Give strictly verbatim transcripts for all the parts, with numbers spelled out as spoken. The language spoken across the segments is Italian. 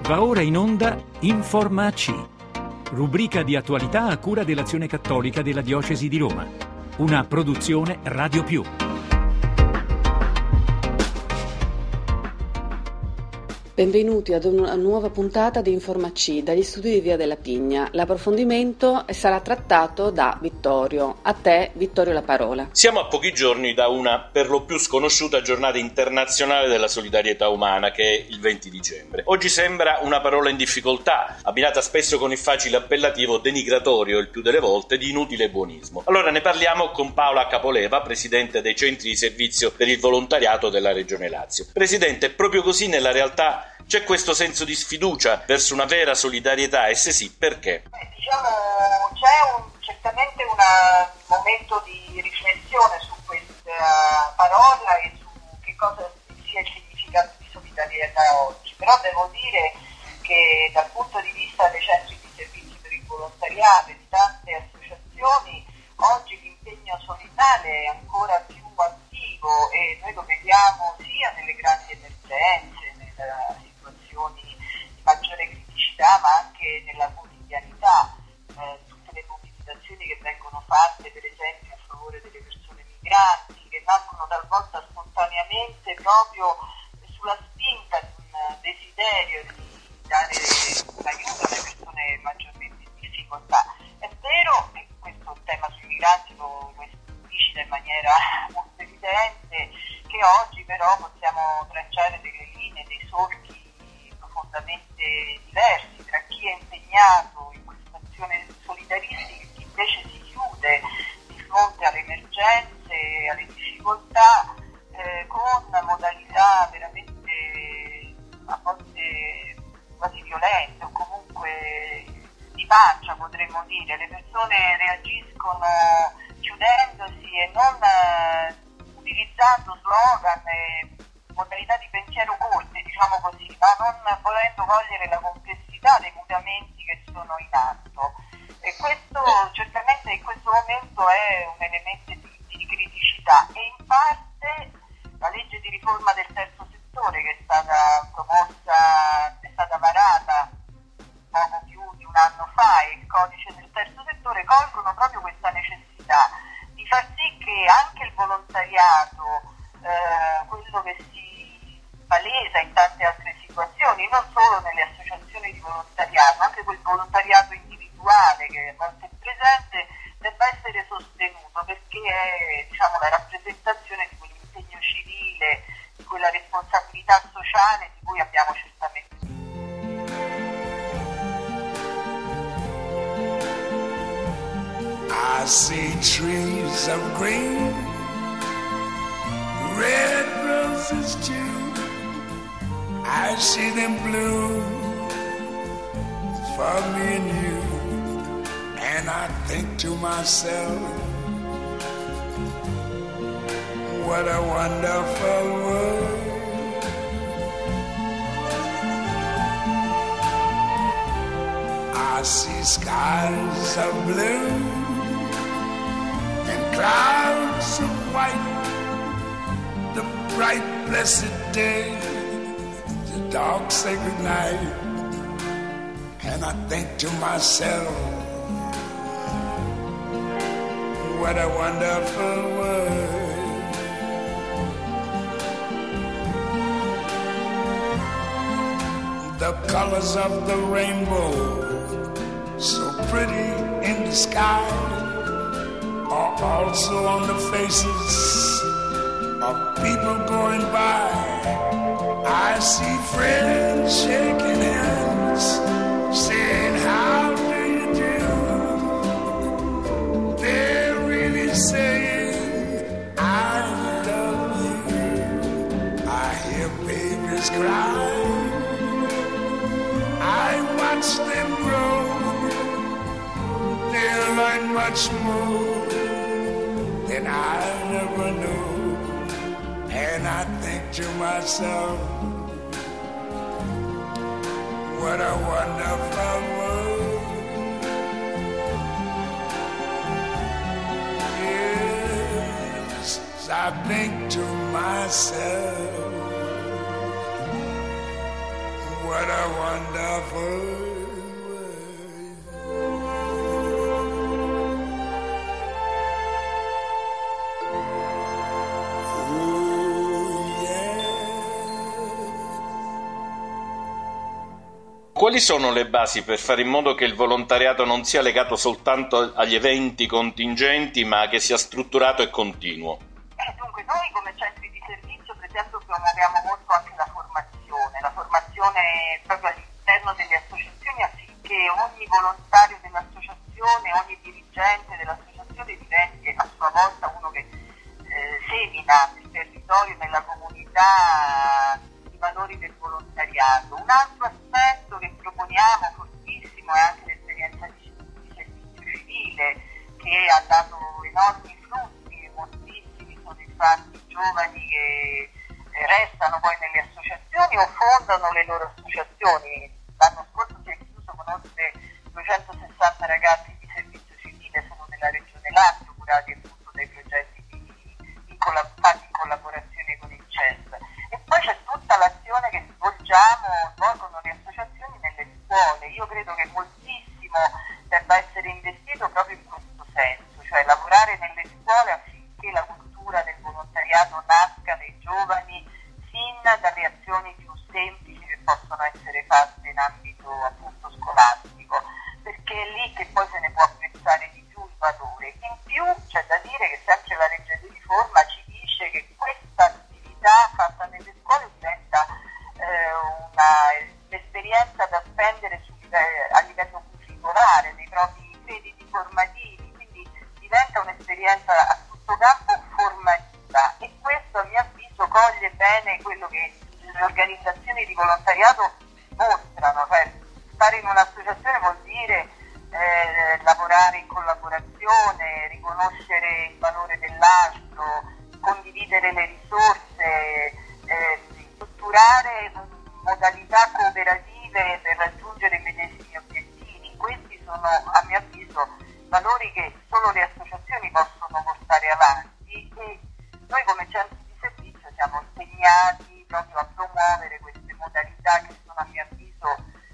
Va ora in onda Informa A C, rubrica di attualità a cura dell'Azione Cattolica della Diocesi di Roma. Una produzione Radio Più. Benvenuti ad una nuova puntata di Informa A C dagli studi di Via della Pigna. L'approfondimento sarà trattato da Vittorio. A te, Vittorio, la parola. Siamo a pochi giorni da una per lo più sconosciuta giornata internazionale della solidarietà umana, che è il venti dicembre. Oggi sembra una parola in difficoltà, abbinata spesso con il facile appellativo denigratorio, il più delle volte, di inutile buonismo. Allora ne parliamo con Paola Capoleva, presidente dei centri di servizio per il volontariato della Regione Lazio. Presidente, proprio così nella realtà c'è questo senso di sfiducia verso una vera solidarietà, e se sì, perché? Eh, diciamo, c'è un, certamente un momento di riflessione su questa parola e su che cosa sia il significato di solidarietà oggi, però devo dire che dal punto di vista dei centri di servizio per il volontariato e di tante associazioni, oggi l'impegno solidale è ancora più attivo e noi lo vediamo sia nelle grandi emergenze, nella di maggiore criticità, ma anche nella quotidianità, eh, tutte le mobilitazioni che vengono fatte per esempio a favore delle persone migranti, che nascono talvolta spontaneamente proprio sulla spinta di un desiderio di dare un aiuto alle persone maggiormente in difficoltà. È vero, e questo tema sui migranti lo, lo esplicita in maniera molto evidente, che oggi però possiamo tracciare delle linee, dei solchi profondamente diversi tra chi è impegnato in questa azione solidaristica e chi invece si chiude di fronte alle emergenze, alle difficoltà, eh, con modalità veramente a volte quasi violente o comunque di pancia, potremmo dire. Le persone reagiscono chiudendosi e non eh, utilizzando slogan e modalità di pensiero corte, diciamo così, ma non volendo cogliere la complessità dei mutamenti che sono in atto. E questo certamente in questo momento è un elemento di, di criticità, e in parte la legge di riforma del terzo settore, che è stata proposta, è stata varata poco più di un anno fa, e il codice del terzo settore colgono proprio questa necessità di far sì che anche il volontariato, eh, quello che si palesa in tante altre situazioni, non solo nelle associazioni di volontariato, anche quel volontariato individuale che a volte è presente, debba essere sostenuto, perché è, diciamo, la rappresentazione di quell'impegno civile, di quella responsabilità sociale di cui abbiamo certamente. I see trees of green, red roses too. I see them bloom for me and you, and I think to myself, what a wonderful world. I see skies of blue and clouds of white, the bright blessed day, dark sacred night, and I think to myself, what a wonderful world. The colors of the rainbow, so pretty in the sky, are also on the faces of people going by. I see friends shaking hands, saying, how do you do? They're really saying, I love you. I hear babies cry, I watch them grow. They'll learn much more than I never knew. And I think to myself, what a wonderful world. Yes, I think to myself, what a wonderful Quali sono le basi per fare in modo che il volontariato non sia legato soltanto agli eventi contingenti, ma che sia strutturato e continuo? Eh, dunque, noi come centri di servizio, per esempio, promuoviamo molto anche la formazione, la formazione proprio all'interno delle associazioni, affinché ogni volontario dell'associazione, ogni dirigente dell'associazione diventi a sua volta uno che eh, semina nel territorio, nella comunità, i valori del volontariato. Un altro aspetto che proponiamo fortissimo è anche l'esperienza di, di servizio civile, che ha dato enormi frutti. Moltissimi sono infatti giovani che restano poi nelle associazioni o fondano le loro associazioni. L'anno scorso si è chiuso con oltre duecentosessanta ragazzi di servizio civile solo nella regione Lazio, curati appunto dai progetti di, in collab- fatti in collaborazione con il C E S. E poi c'è tutta l'azione che svolgiamo, svolgono le associazioni nelle scuole. Io credo che moltissimo debba essere investito proprio in questo senso, cioè lavorare nelle scuole affinché la cultura del volontariato nasca nei giovani sin dalle azioni più semplici che possono essere fatte in ambito appunto scolastico, perché è lì che poi se ne può apprezzare di più il valore. In più c'è da dire che sempre la legge di riforma ci dice che questa attività fatta nelle scuole diventa eh, una, un'esperienza da spendere su, eh, a livello curricolare, nei propri crediti formativi, quindi diventa un'esperienza a tutto campo formativa, e questo a mio avviso coglie bene quello che le organizzazioni di volontariato mostrano, cioè stare in un'associazione vuol dire eh, lavorare in collaborazione, riconoscere il valore dell'altro, condividere le risorse, eh, strutturare modalità cooperative per raggiungere i medesimi obiettivi. Questi sono, a mio avviso, valori che solo le associazioni possono portare avanti, e noi come centri di servizio siamo impegnati proprio a promuovere queste modalità che sono, a mio avviso,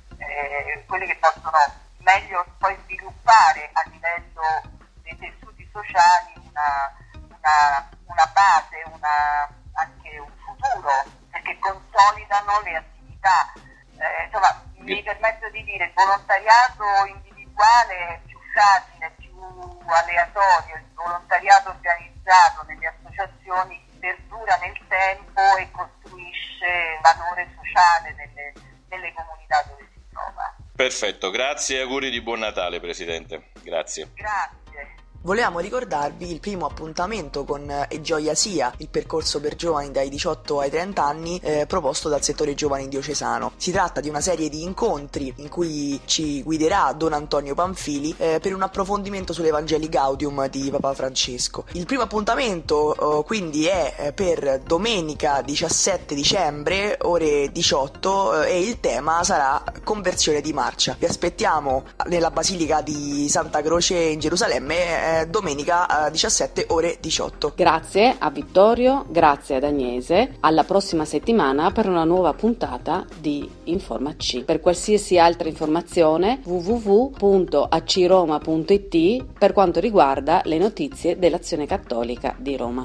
eh, quelle che possono meglio poi sviluppare a livello dei tessuti sociali una, una, una base, una, anche un futuro, perché consolidano le attività. Eh, insomma, mi permetto di dire, il volontariato individuale è più fragile, più aleatorio, il volontariato organizzato nelle associazioni perdura nel tempo e costruisce valore sociale nelle, nelle comunità dove si trova. Perfetto, grazie e auguri di buon Natale, Presidente. Grazie. Grazie. Volevamo ricordarvi il primo appuntamento con E Gioia Sia, il percorso per giovani dai diciotto ai trenta anni eh, proposto dal settore giovani diocesano. Si tratta di una serie di incontri in cui ci guiderà Don Antonio Panfili eh, per un approfondimento sull'Evangelii Gaudium di Papa Francesco. Il primo appuntamento eh, quindi è eh, per domenica diciassette dicembre, ore diciotto, eh, e il tema sarà conversione di marcia. Vi aspettiamo nella Basilica di Santa Croce in Gerusalemme eh, domenica diciassette ore diciotto. Grazie a Vittorio, grazie ad Agnese. Alla prossima settimana per una nuova puntata di InformaC. Per qualsiasi altra informazione w w w punto a c roma punto i t per quanto riguarda le notizie dell'Azione Cattolica di Roma.